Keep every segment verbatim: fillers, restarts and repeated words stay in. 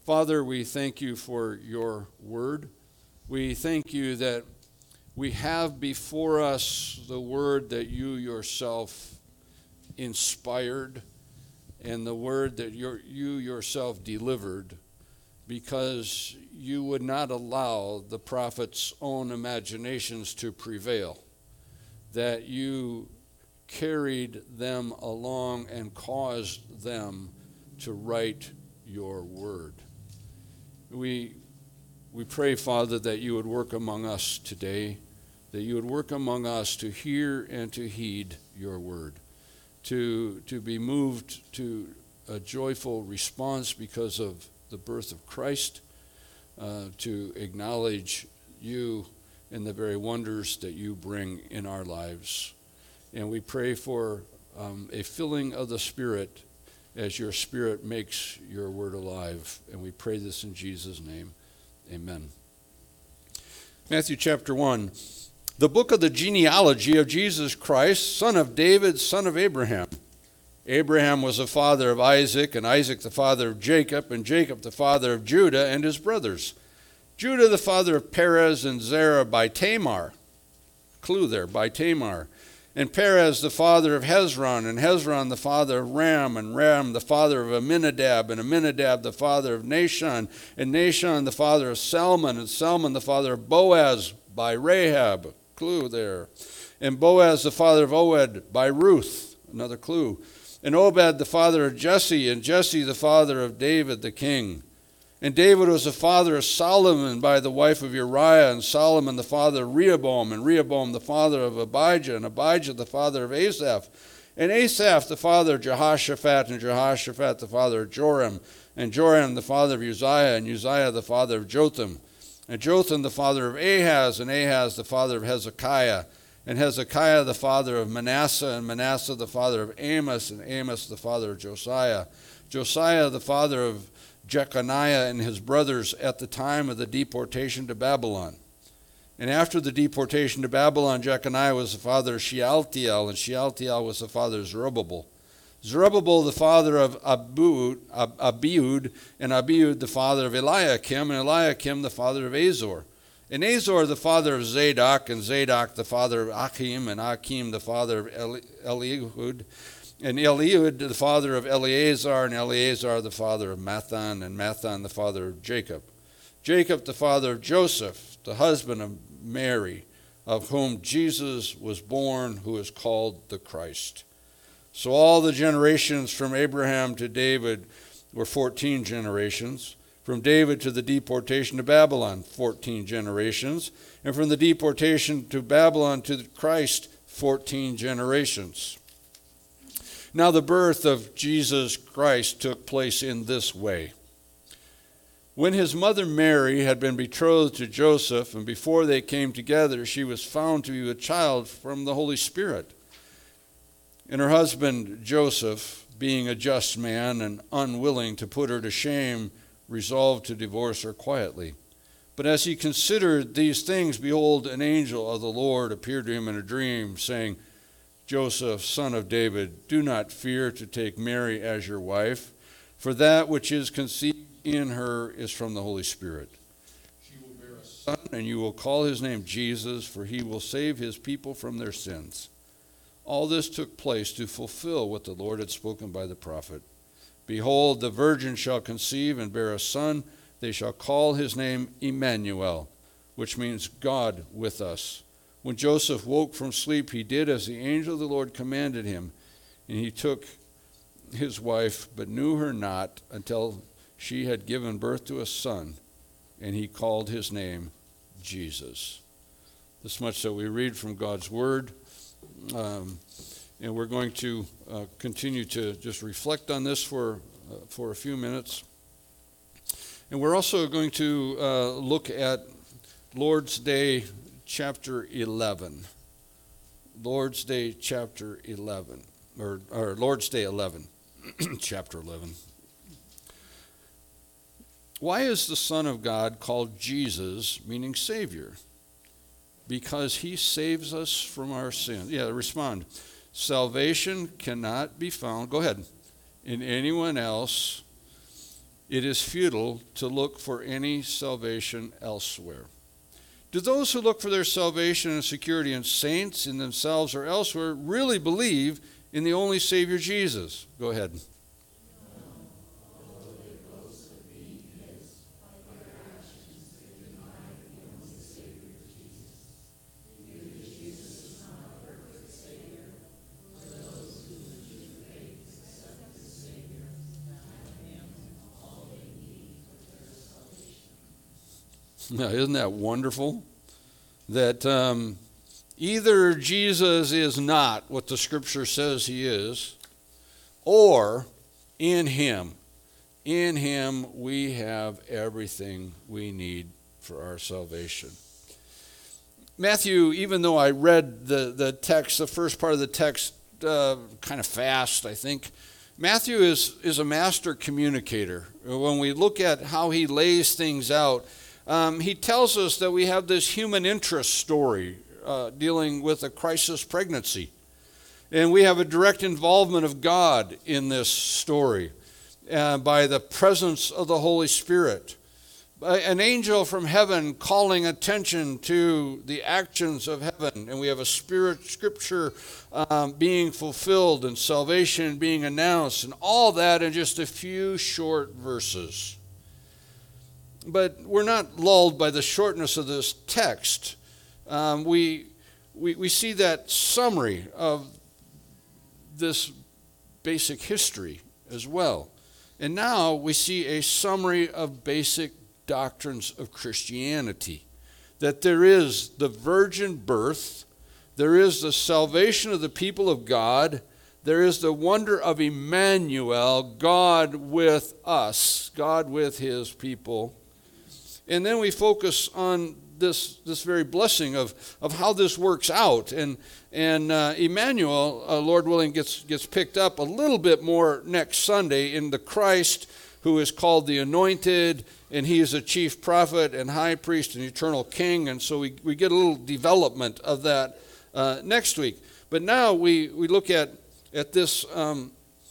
Father, we thank you for your word. We thank you that we have before us the word that you yourself inspired and the word that you yourself delivered, because you would not allow the prophet's own imaginations to prevail, that you carried them along and caused them to write your word. We we pray, Father, that you would work among us today, that you would work among us to hear and to heed your word, to, to be moved to a joyful response because of the birth of Christ, uh, to acknowledge you and the very wonders that you bring in our lives. And we pray for um, a filling of the Spirit as your Spirit makes your word alive. And we pray this in Jesus' name. Amen. Matthew chapter one. The book of the genealogy of Jesus Christ, son of David, son of Abraham. Abraham was the father of Isaac, and Isaac the father of Jacob, and Jacob the father of Judah and his brothers. Judah the father of Perez and Zerah by Tamar. Clue there, by Tamar. And Perez the father of Hezron, and Hezron the father of Ram, and Ram the father of Amminadab, and Amminadab the father of Nahshon, and Nahshon the father of Salmon, and Salmon the father of Boaz by Rahab. Clue there. And Boaz the father of Obed by Ruth. Another clue. And Obed the father of Jesse, and Jesse the father of David the king. And David was the father of Solomon by the wife of Uriah, and Solomon the father of Rehoboam, and Rehoboam the father of Abijah, and Abijah the father of Asaph, and Asaph the father of Jehoshaphat, and Jehoshaphat the father of Joram, and Joram the father of Uzziah, and Uzziah the father of Jotham, and Jotham the father of Ahaz, and Ahaz the father of Hezekiah, and Hezekiah the father of Manasseh, and Manasseh the father of Amos, and Amos the father of Josiah, Josiah the father of Jeconiah and his brothers at the time of the deportation to Babylon. And after the deportation to Babylon, Jeconiah was the father of Shealtiel, and Shealtiel was the father of Zerubbabel. Zerubbabel the father of Abiud, Abiud, and Abiud the father of Eliakim, and Eliakim the father of Azor. And Azor the father of Zadok, and Zadok the father of Achim, and Achim the father of Eli- Eliud, and Eliud the father of Eleazar, and Eleazar the father of Mathan, and Mathan the father of Jacob. Jacob the father of Joseph, the husband of Mary, of whom Jesus was born, who is called the Christ. So all the generations from Abraham to David were fourteen generations. From David to the deportation to Babylon, fourteen generations. And from the deportation to Babylon to Christ, fourteen generations. Now the birth of Jesus Christ took place in this way. When his mother Mary had been betrothed to Joseph, and before they came together, she was found to be with child from the Holy Spirit. And her husband Joseph, being a just man and unwilling to put her to shame, resolved to divorce her quietly. But as he considered these things, behold, an angel of the Lord appeared to him in a dream, saying, Joseph, son of David, do not fear to take Mary as your wife, for that which is conceived in her is from the Holy Spirit. She will bear a son, and you will call his name Jesus, for he will save his people from their sins. All this took place to fulfill what the Lord had spoken by the prophet. Behold, the virgin shall conceive and bear a son. They shall call his name Emmanuel, which means God with us. When Joseph woke from sleep, he did as the angel of the Lord commanded him, and he took his wife, but knew her not until she had given birth to a son, and he called his name Jesus. This much that we read from God's word, um, and we're going to uh, continue to just reflect on this for uh, for a few minutes. And we're also going to uh, look at Lord's Day chapter eleven. Lord's Day chapter eleven, or, or Lord's Day eleven, chapter eleven. Why is the Son of God called Jesus, meaning Savior? Because he saves us from our sins. Yeah, respond. Salvation cannot be found, go ahead, in anyone else it is futile to look for any salvation elsewhere. Do those who look for their salvation and security in saints, in themselves, or elsewhere really believe in the only Savior, Jesus? Go ahead. Now, isn't that wonderful? That um, either Jesus is not what the Scripture says he is, or in him, in him we have everything we need for our salvation. Matthew, even though I read the, the text, the first part of the text, uh, kind of fast, I think, Matthew is, is a master communicator. When we look at how he lays things out, Um, he tells us that we have this human interest story uh, dealing with a crisis pregnancy. And we have a direct involvement of God in this story uh, by the presence of the Holy Spirit. An angel from heaven calling attention to the actions of heaven. And we have a spirit scripture um, being fulfilled and salvation being announced. And all that in just a few short verses. But we're not lulled by the shortness of this text. Um, we, we, we see that summary of this basic history as well. And now we see a summary of basic doctrines of Christianity. That there is the virgin birth, there is the salvation of the people of God, there is the wonder of Emmanuel, God with us, God with his people. And then we focus on this this very blessing of, of how this works out. And and uh, Emmanuel, uh, Lord willing, gets gets picked up a little bit more next Sunday in the Christ who is called the Anointed, and he is a chief prophet and high priest and eternal king. And so we, we get a little development of that uh, next week. But now we, we look at, at this um,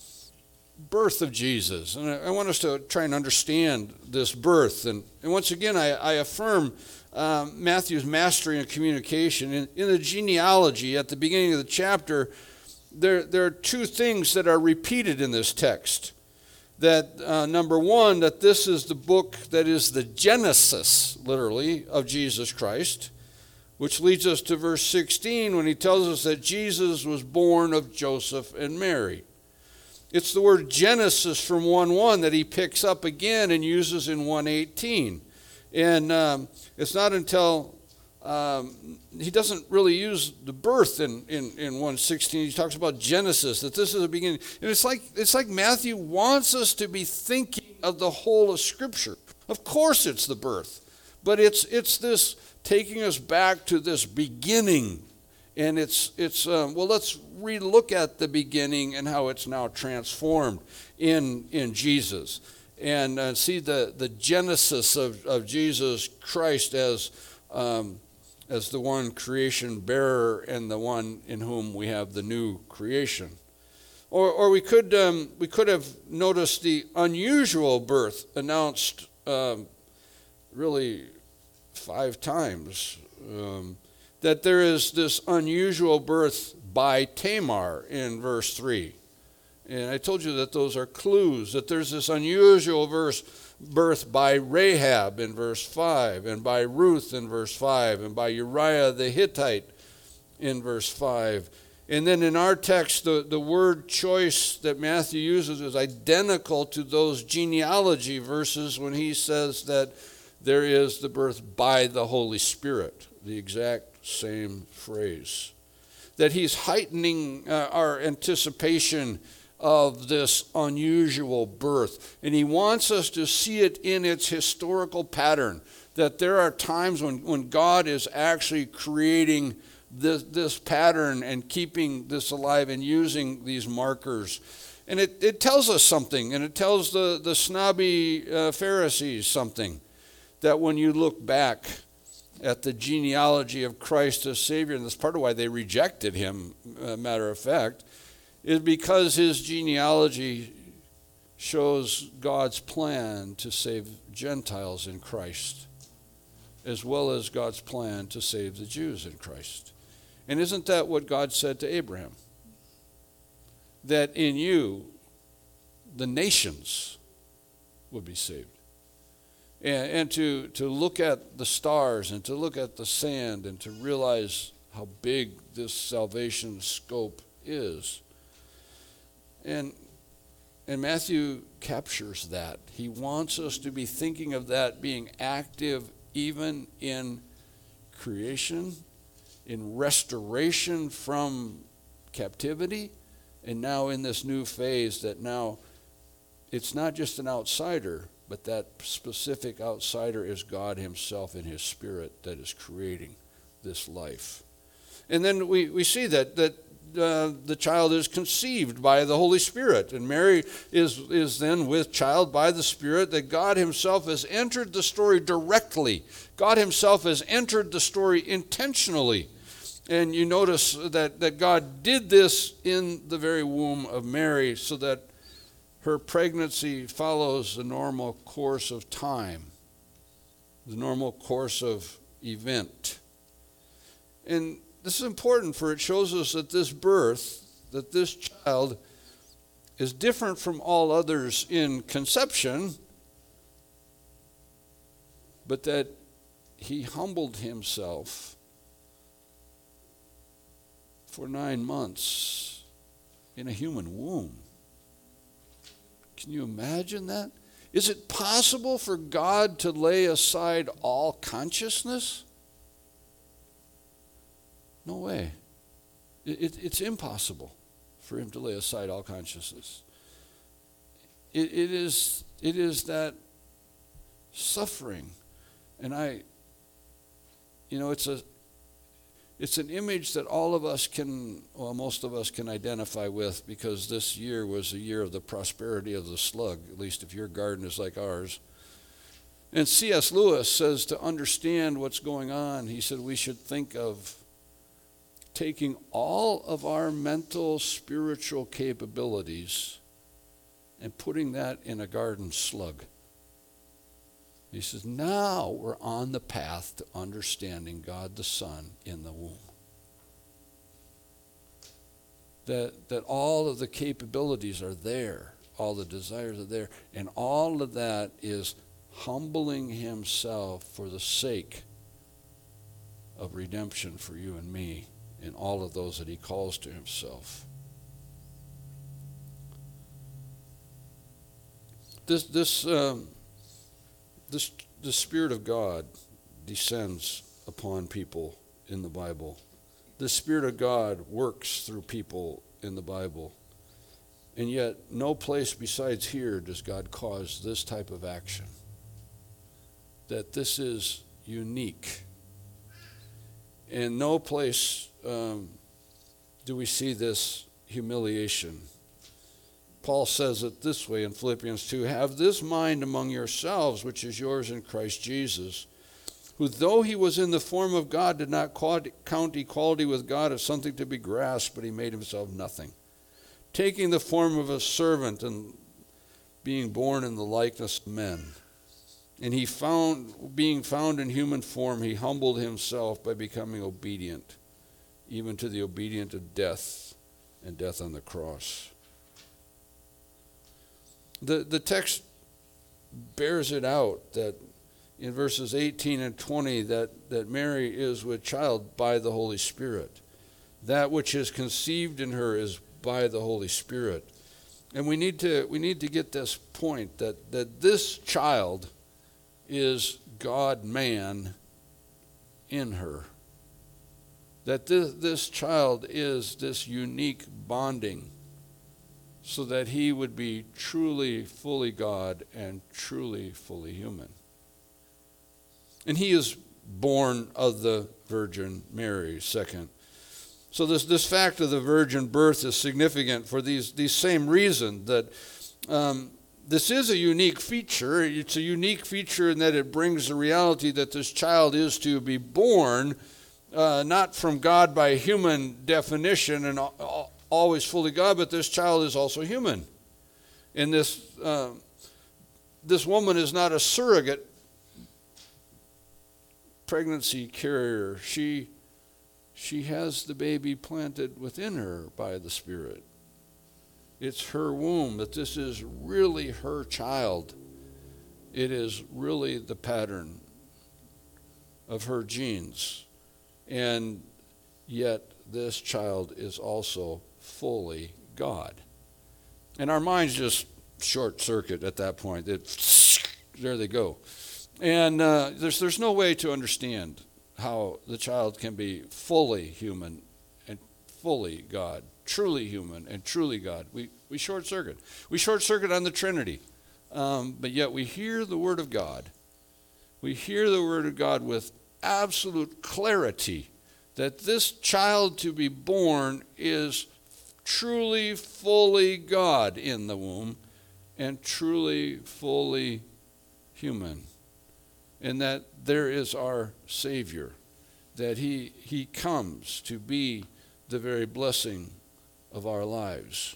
birth of Jesus. And I, I want us to try and understand this birth. And, and once again, I, I affirm um, Matthew's mastery in communication. In, in the genealogy, at the beginning of the chapter, there, there are two things that are repeated in this text. That, uh, number one, that this is the book that is the Genesis, literally, of Jesus Christ, which leads us to verse sixteen when he tells us that Jesus was born of Joseph and Mary. It's the word Genesis from one one that he picks up again and uses in one eighteen. And um, it's not until um, he doesn't really use the birth in, in, in one sixteen. He talks about Genesis, that this is the beginning. And it's like, it's like Matthew wants us to be thinking of the whole of Scripture. Of course it's the birth, but it's it's this taking us back to this beginning. And it's, it's um, well, let's relook at the beginning and how it's now transformed in, in Jesus. And uh, see the, the genesis of, of Jesus Christ as, um, as the one creation bearer and the one in whom we have the new creation. Or, or we could um, we could have noticed the unusual birth announced um, really five times. Um, that there is this unusual birth by Tamar in verse three. And I told you that those are clues, that there's this unusual verse, birth by Rahab in verse five, and by Ruth in verse five, and by Uriah the Hittite in verse five. And then in our text, the, the word choice that Matthew uses is identical to those genealogy verses when he says that there is the birth by the Holy Spirit, the exact same phrase. That he's heightening uh, our anticipation of this unusual birth. And he wants us to see it in its historical pattern. That there are times when, when God is actually creating this, this pattern and keeping this alive and using these markers. And it, it tells us something, and it tells the, the snobby uh, Pharisees something. That when you look back at the genealogy of Christ as Savior, and that's part of why they rejected him, uh, matter of fact, is because his genealogy shows God's plan to save Gentiles in Christ, as well as God's plan to save the Jews in Christ. And isn't that what God said to Abraham? That in you, the nations would be saved. And, and to, to look at the stars and to look at the sand and to realize how big this salvation scope is. And, and Matthew captures that. He wants us to be thinking of that being active even in creation, in restoration from captivity, and now in this new phase that now it's not just an outsider, but that specific outsider is God himself in his spirit that is creating this life. And then we, we see that that uh, the child is conceived by the Holy Spirit, and Mary is, is then with child by the Spirit, that God himself has entered the story directly. God himself has entered the story intentionally. And you notice that, that God did this in the very womb of Mary so that her pregnancy follows the normal course of time, the normal course of event. And this is important, for it shows us that this birth, that this child is different from all others in conception, but that he humbled himself for nine months in a human womb. Can you imagine that? Is it possible for God to lay aside all consciousness? No way. It, it, it's impossible for him to lay aside all consciousness. It, it is, it is that suffering. And I, you know, it's a, It's an image that all of us can, well, most of us can identify with, because this year was a year of the prosperity of the slug, at least if your garden is like ours. And C S Lewis says to understand what's going on, he said we should think of taking all of our mental, spiritual capabilities and putting that in a garden slug. He says, now we're on the path to understanding God the Son in the womb. That, that all of the capabilities are there, all the desires are there, and all of that is humbling himself for the sake of redemption for you and me and all of those that he calls to himself. This, this, um, This, the Spirit of God descends upon people in the Bible. The Spirit of God works through people in the Bible. And yet, no place besides here does God cause this type of action. That this is unique. In no place um, do we see this humiliation. Paul says it this way in Philippians two, have this mind among yourselves, which is yours in Christ Jesus, who though he was in the form of God, did not count equality with God as something to be grasped, but he made himself nothing, taking the form of a servant and being born in the likeness of men. And he found, being found in human form, he humbled himself by becoming obedient, even to the obedient of death, and death on the cross. The, the text bears it out that in verses eighteen and twenty that, that Mary is with child by the Holy Spirit. That which is conceived in her is by the Holy Spirit. And we need to we need to get this point that, that this child is God-man in her. That this, this child is this unique bonding, so that he would be truly, fully God and truly, fully human. And he is born of the Virgin Mary, second. So this, this fact of the virgin birth is significant for these, these same reasons, that um, this is a unique feature. It's a unique feature in that it brings the reality that this child is to be born, uh, not from God by human definition and all, always fully God, but this child is also human. And this uh, this woman is not a surrogate pregnancy carrier. She she has the baby planted within her by the Spirit. It's her womb, that this is really her child. It is really the pattern of her genes. And yet this child is also fully God. And our minds just short circuit at that point. It, there they go. And uh, there's there's no way to understand how the child can be fully human and fully God, truly human and truly God. We we short circuit. We short circuit on the Trinity, um, but yet we hear the Word of God. We hear the Word of God with absolute clarity that this child to be born is truly, fully God in the womb and truly, fully human. And that there is our Savior, that he, he comes to be the very blessing of our lives.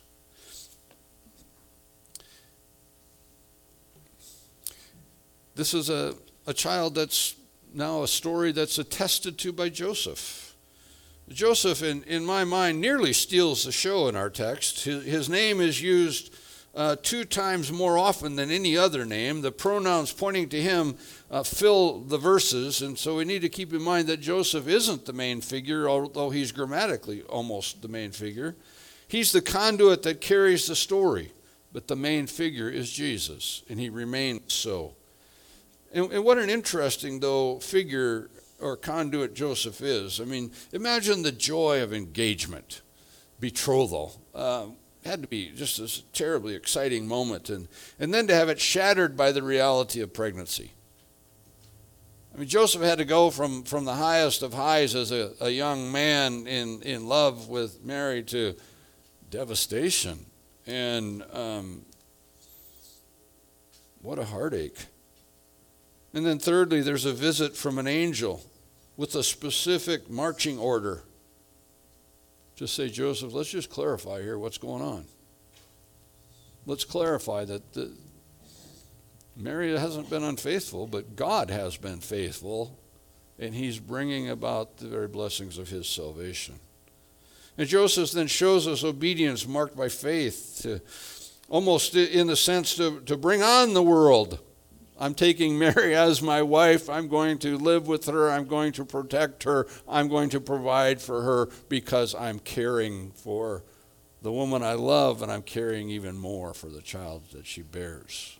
This is a, a child that's now a story that's attested to by Joseph. Joseph, in, in my mind, nearly steals the show in our text. His, his name is used uh, two times more often than any other name. The pronouns pointing to him uh, fill the verses, and so we need to keep in mind that Joseph isn't the main figure, although he's grammatically almost the main figure. He's the conduit that carries the story, but the main figure is Jesus, and he remains so. And, and what an interesting, though, figure or conduit Joseph is. I mean, imagine the joy of engagement, betrothal. Uh, had to be just this terribly exciting moment, and, and then to have it shattered by the reality of pregnancy. I mean, Joseph had to go from, from the highest of highs as a, a young man in, in love with Mary to devastation. And um, what a heartache. And then thirdly, there's a visit from an angel with a specific marching order. Just say, Joseph, let's just clarify here what's going on. Let's clarify that the, Mary hasn't been unfaithful, but God has been faithful, and he's bringing about the very blessings of his salvation. And Joseph then shows us obedience marked by faith, to, almost in the sense to, to bring on the world. I'm taking Mary as my wife. I'm going to live with her. I'm going to protect her. I'm going to provide for her because I'm caring for the woman I love, and I'm caring even more for the child that she bears.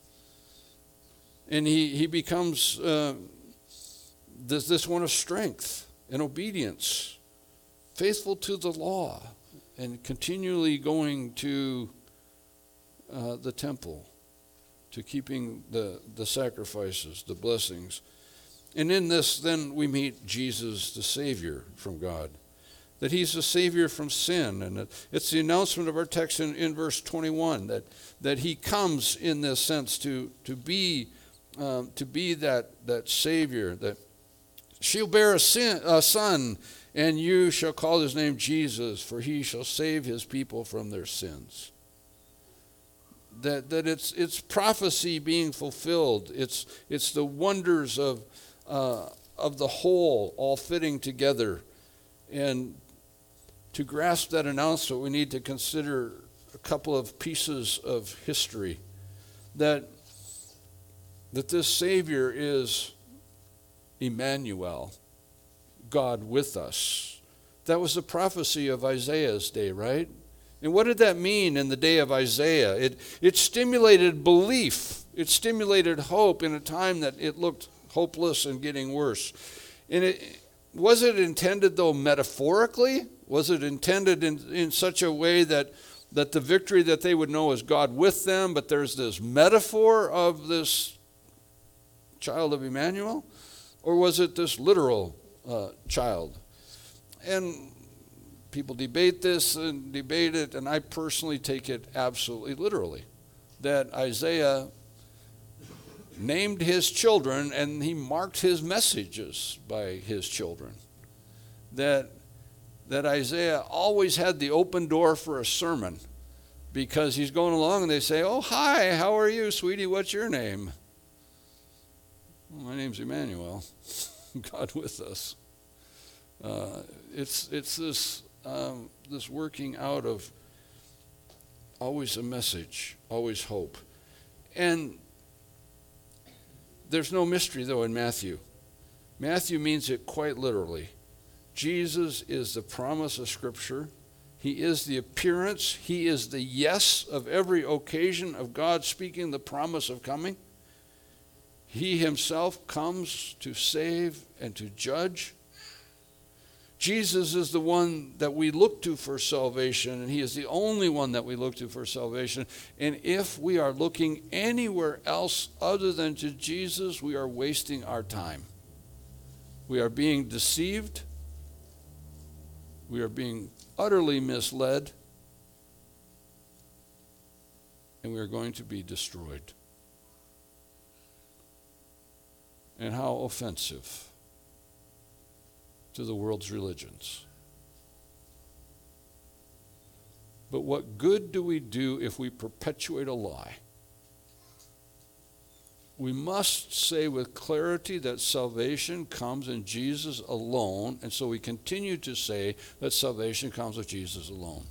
And he, he becomes uh, this, this one of strength and obedience, faithful to the law, and continually going to uh, the temple, to keeping the, the sacrifices, the blessings. And in this, then, we meet Jesus, the Savior from God, that he's the Savior from sin. And it's the announcement of our text in, in verse twenty-one, that, that he comes in this sense to, to be um, to be that, that Savior, that she'll bear a, sin, a son, and you shall call his name Jesus, for he shall save his people from their sins. That that it's it's prophecy being fulfilled. It's it's the wonders of uh, of the whole all fitting together. And to grasp that announcement, we need to consider a couple of pieces of history. That that this Savior is Emmanuel, God with us. That was the prophecy of Isaiah's day, right? And what did that mean in the day of Isaiah? It, it stimulated belief. It stimulated hope in a time that it looked hopeless and getting worse. And it, was it intended, though, metaphorically? Was it intended in, in such a way that, that the victory that they would know is God with them, but there's this metaphor of this child of Emmanuel? Or was it this literal uh, child? And people debate this and debate it, and I personally take it absolutely literally, that Isaiah named his children and he marked his messages by his children. That, that Isaiah always had the open door for a sermon because he's going along and they say, oh, hi, how are you, sweetie? What's your name? Well, my name's Emmanuel. God with us. Uh, it's it's this um, this working out of always a message, always hope. And there's no mystery, though, in Matthew. Matthew means it quite literally. Jesus is the promise of Scripture. He is the appearance. He is the yes of every occasion of God speaking the promise of coming. He himself comes to save and to judge. Jesus is the one that we look to for salvation, and he is the only one that we look to for salvation. And if we are looking anywhere else other than to Jesus, we are wasting our time. We are being deceived. We are being utterly misled, and we are going to be destroyed. And how offensive to the world's religions. But what good do we do if we perpetuate a lie? We must say with clarity that salvation comes in Jesus alone, and so we continue to say that salvation comes with Jesus alone.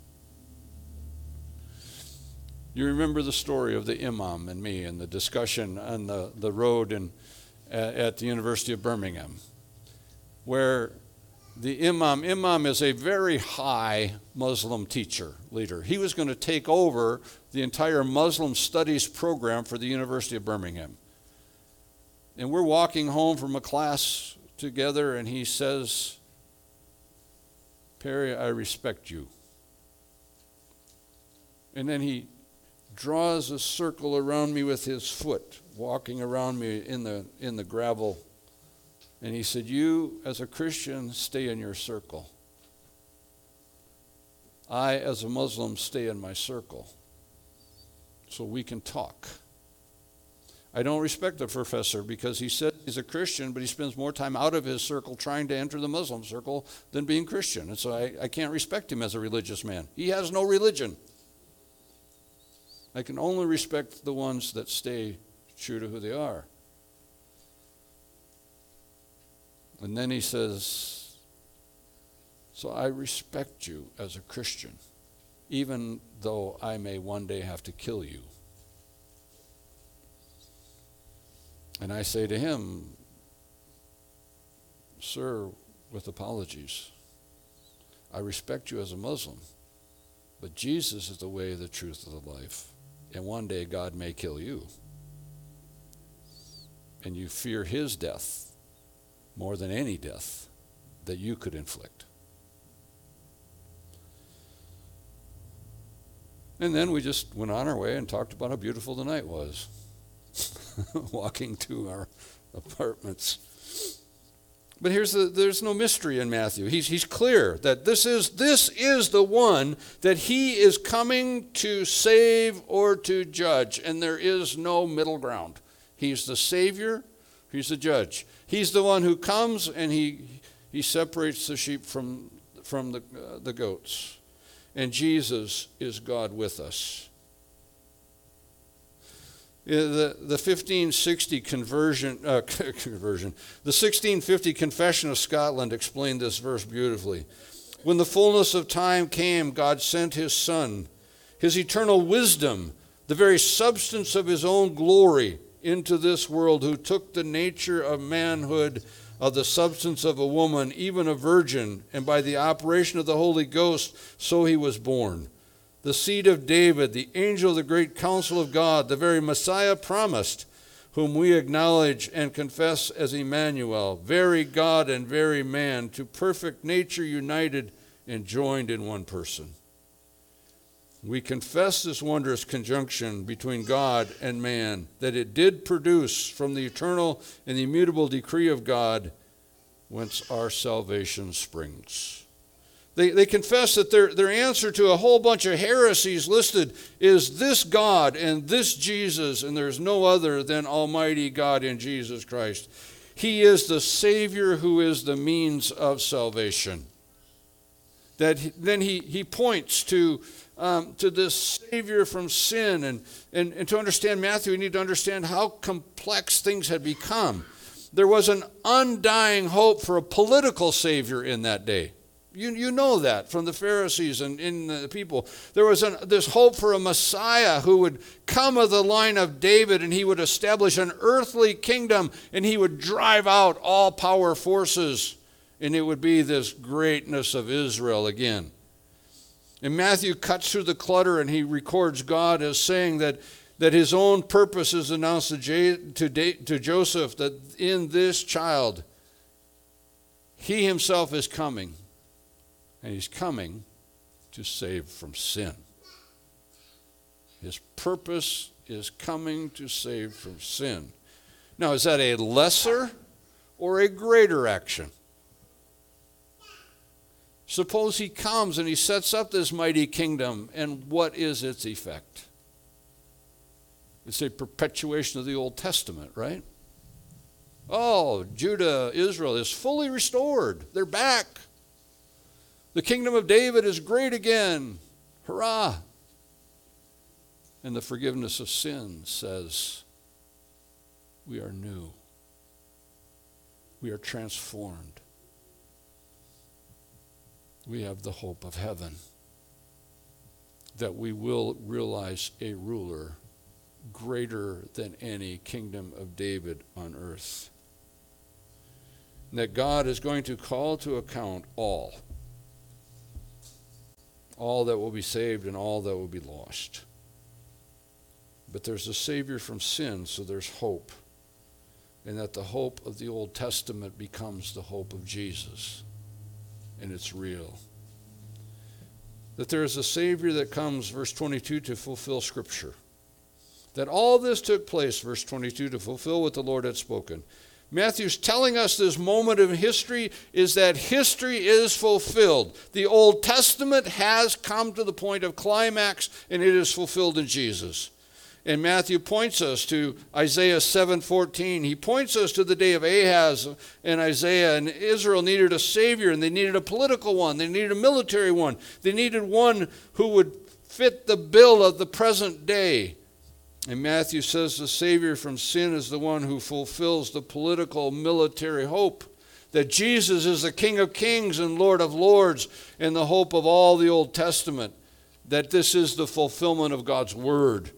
You remember the story of the imam and me and the discussion on the, the road in, at the University of Birmingham, where the imam, imam is a very high Muslim teacher, leader. He was going to take over the entire Muslim studies program for the University of Birmingham. And we're walking home from a class together, and he says, Perry, I respect you. And then he draws a circle around me with his foot, walking around me in the in the gravel. And he said, you, as a Christian, stay in your circle. I, as a Muslim, stay in my circle. So we can talk. I don't respect the professor because he said he's a Christian, but he spends more time out of his circle trying to enter the Muslim circle than being Christian. And so I, I can't respect him as a religious man. He has no religion. I can only respect the ones that stay true to who they are. And then he says, so I respect you as a Christian, even though I may one day have to kill you. And I say to him, sir, with apologies, I respect you as a Muslim, but Jesus is the way, the truth, and the life. And one day God may kill you. And you fear his death more than any death that you could inflict. And then we just went on our way and talked about how beautiful the night was, walking to our apartments. But here's the, there's no mystery in Matthew. He's, he's clear that this is, this is the one that he is coming to save or to judge, and there is no middle ground. He's the Savior, he's the judge. He's the one who comes and he he separates the sheep from, from the, uh, the goats. And Jesus is God with us. The, the fifteen sixty conversion, uh, conversion, the sixteen fifty Confession of Scotland explained this verse beautifully. When the fullness of time came, God sent his Son, his eternal wisdom, the very substance of his own glory, into this world, who took the nature of manhood, of the substance of a woman, even a virgin, and by the operation of the Holy Ghost, so he was born. The seed of David, the angel of the great counsel of God, the very Messiah promised, whom we acknowledge and confess as Emmanuel, very God and very man, to perfect nature united and joined in one person. We confess this wondrous conjunction between God and man, that it did produce from the eternal and the immutable decree of God, whence our salvation springs. They, they confess that their, their answer to a whole bunch of heresies listed is this God and this Jesus, and there's no other than Almighty God in Jesus Christ. He is the Savior who is the means of salvation. That he, then he, he points to um, to this Savior from sin. And, and, and to understand Matthew, we need to understand how complex things had become. There was an undying hope for a political Savior in that day. You, you know that from the Pharisees and in the people. There was an, this hope for a Messiah who would come of the line of David, and he would establish an earthly kingdom, and he would drive out all power forces, and it would be this greatness of Israel again. And Matthew cuts through the clutter, and he records God as saying that, that his own purpose is announced to, J, to, to Joseph, that in this child, he himself is coming. And he's coming to save from sin. His purpose is coming to save from sin. Now, is that a lesser or a greater action? Suppose he comes and he sets up this mighty kingdom, and what is its effect? It's a perpetuation of the Old Testament, right? Oh, Judah, Israel is fully restored. They're back. The kingdom of David is great again. Hurrah. And the forgiveness of sin says, we are new. We are transformed. We have the hope of heaven, that we will realize a ruler greater than any kingdom of David on earth. And that God is going to call to account all. All that will be saved and all that will be lost. But there's a Savior from sin, so there's hope. And that the hope of the Old Testament becomes the hope of Jesus. And it's real. That there is a Savior that comes, verse twenty-two, to fulfill Scripture. That all this took place, verse twenty-two, to fulfill what the Lord had spoken. Matthew's telling us this moment of history is that history is fulfilled. The Old Testament has come to the point of climax, and it is fulfilled in Jesus. And Matthew points us to Isaiah seven fourteen. He points us to the day of Ahaz and Isaiah. And Israel needed a Savior, and they needed a political one. They needed a military one. They needed one who would fit the bill of the present day. And Matthew says the Savior from sin is the one who fulfills the political military hope. That Jesus is the King of Kings and Lord of Lords, and the hope of all the Old Testament. That this is the fulfillment of God's Word.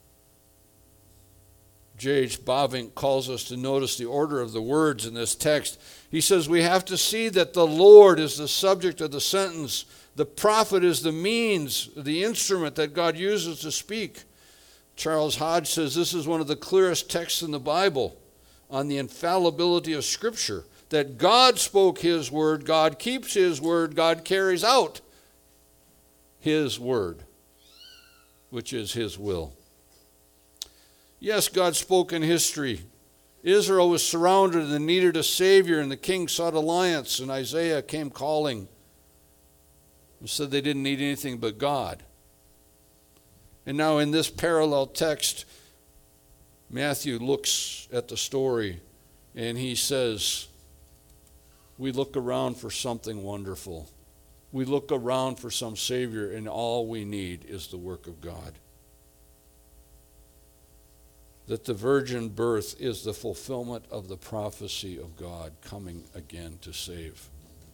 J H Bavinck calls us to notice the order of the words in this text. He says we have to see that the Lord is the subject of the sentence. The prophet is the means, the instrument that God uses to speak. Charles Hodge says this is one of the clearest texts in the Bible on the infallibility of Scripture. That God spoke His word, God keeps His word, God carries out His word, which is His will. Yes, God spoke in history. Israel was surrounded and needed a Savior, and the king sought alliance, and Isaiah came calling and said they didn't need anything but God. And now in this parallel text, Matthew looks at the story and he says, we look around for something wonderful. We look around for some Savior, and all we need is the work of God. That the virgin birth is the fulfillment of the prophecy of God coming again to save.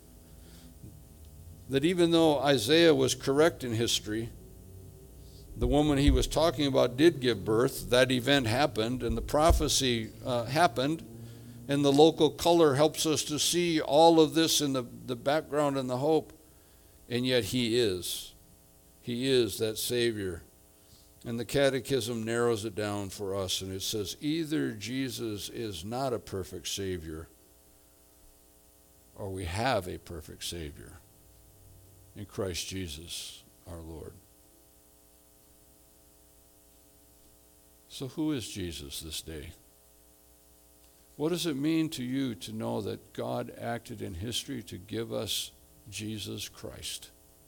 That even though Isaiah was correct in history, the woman he was talking about did give birth, that event happened, and the prophecy uh, happened, and the local color helps us to see all of this in the, the background and the hope, and yet he is. He is that Savior. And the Catechism narrows it down for us, and it says, either Jesus is not a perfect Savior, or we have a perfect Savior in Christ Jesus our Lord. So who is Jesus this day? What does it mean to you to know that God acted in history to give us Jesus Christ?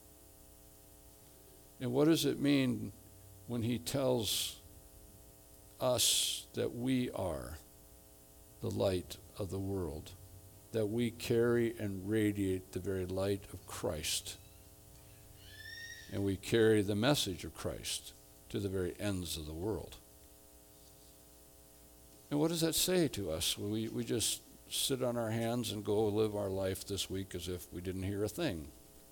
And what does it mean when he tells us that we are the light of the world, that we carry and radiate the very light of Christ, and we carry the message of Christ to the very ends of the world. And what does that say to us? We, we just sit on our hands and go live our life this week as if we didn't hear a thing?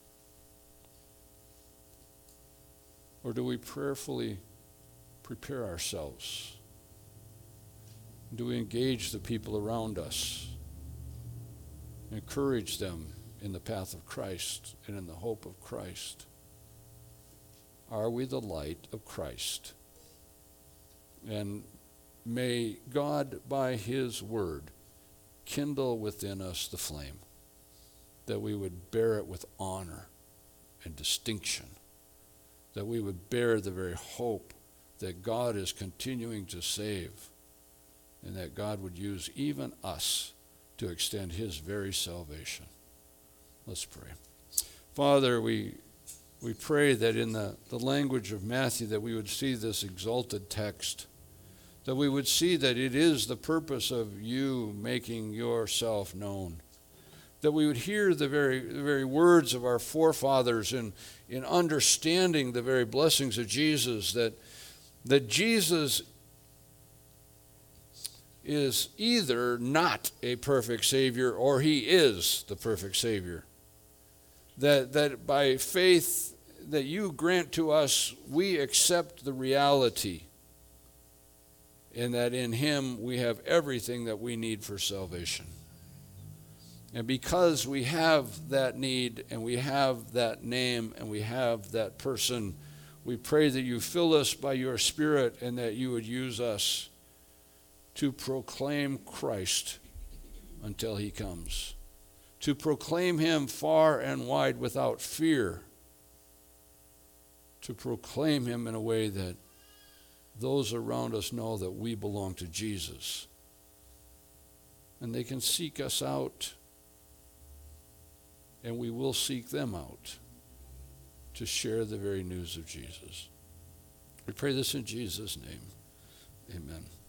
Or do we prayerfully prepare ourselves? Do we engage the people around us? Encourage them in the path of Christ and in the hope of Christ? Are we the light of Christ? And may God, by his word, kindle within us the flame, that we would bear it with honor and distinction, that we would bear the very hope that God is continuing to save, and that God would use even us to extend his very salvation. Let's pray. Father, we we pray that in the, the language of Matthew that we would see this exalted text, that we would see that it is the purpose of you making yourself known, that we would hear the very, the very words of our forefathers in, in understanding the very blessings of Jesus, that, that Jesus is either not a perfect Savior or he is the perfect Savior. That, that by faith that you grant to us, we accept the reality, and that in him we have everything that we need for salvation. And because we have that need, and we have that name, and we have that person, we pray that you fill us by your Spirit, and that you would use us to proclaim Christ until he comes, to proclaim him far and wide without fear, to proclaim him in a way that those around us know that we belong to Jesus, and they can seek us out, and we will seek them out to share the very news of Jesus. We pray this in Jesus' name. Amen.